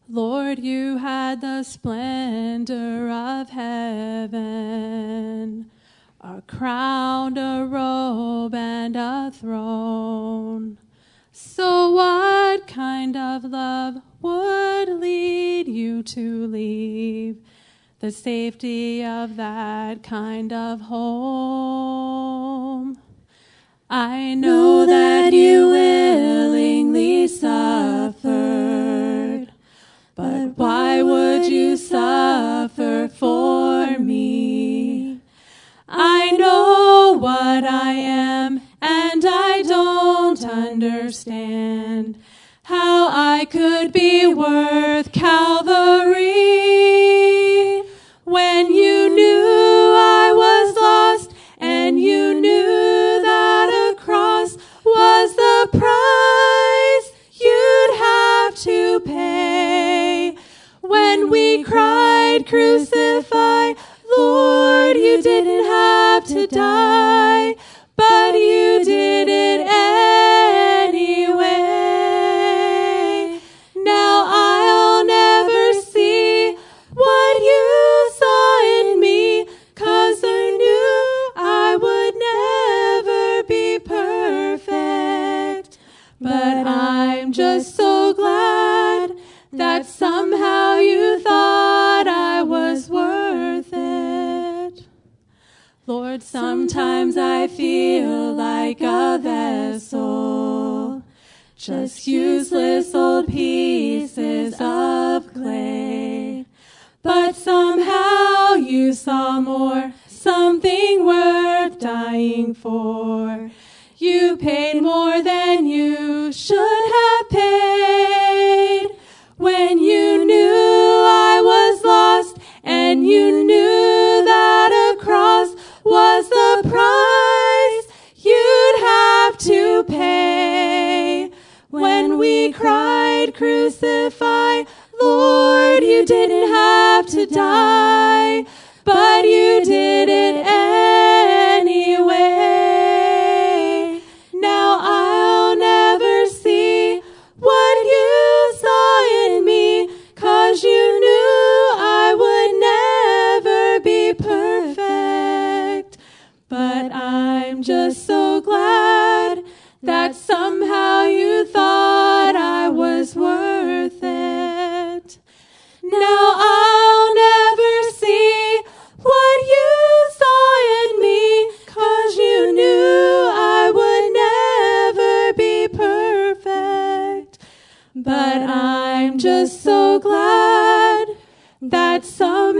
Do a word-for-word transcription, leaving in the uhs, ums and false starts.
Lord, you had the splendor of heaven, a crown, a robe, and a throne. So what kind of love would lead you to leave the safety of that kind of home? I know that you willingly suffered, but why would you suffer for me? I know what I am, and I don't understand how I could be worth Calvary. When you knew I was lost, and you knew that a cross was the price you'd have to pay. When we cried, crucify, Lord, you didn't have to die, but you did it anyway. Now I'll never see what you saw in me, 'cause I knew I would never be perfect. But I'm just so glad that somehow you thought I was worth it. Lord, sometimes I feel like a vessel, just useless old pieces of clay. But somehow you saw more, something worth dying for. You paid more than you should have paid. When you knew I was lost, and you knew that a cross was the price you'd have to pay. When we cried, crucify, Lord, you didn't have to die, but you did it anyway. Now I'll never see what you saw in me, 'cause you knew I would never be perfect. But I'm just so glad that somehow you thought I was worth it. Now I'll never see what you saw in me, 'cause you knew I would never be perfect. But I'm just so glad that some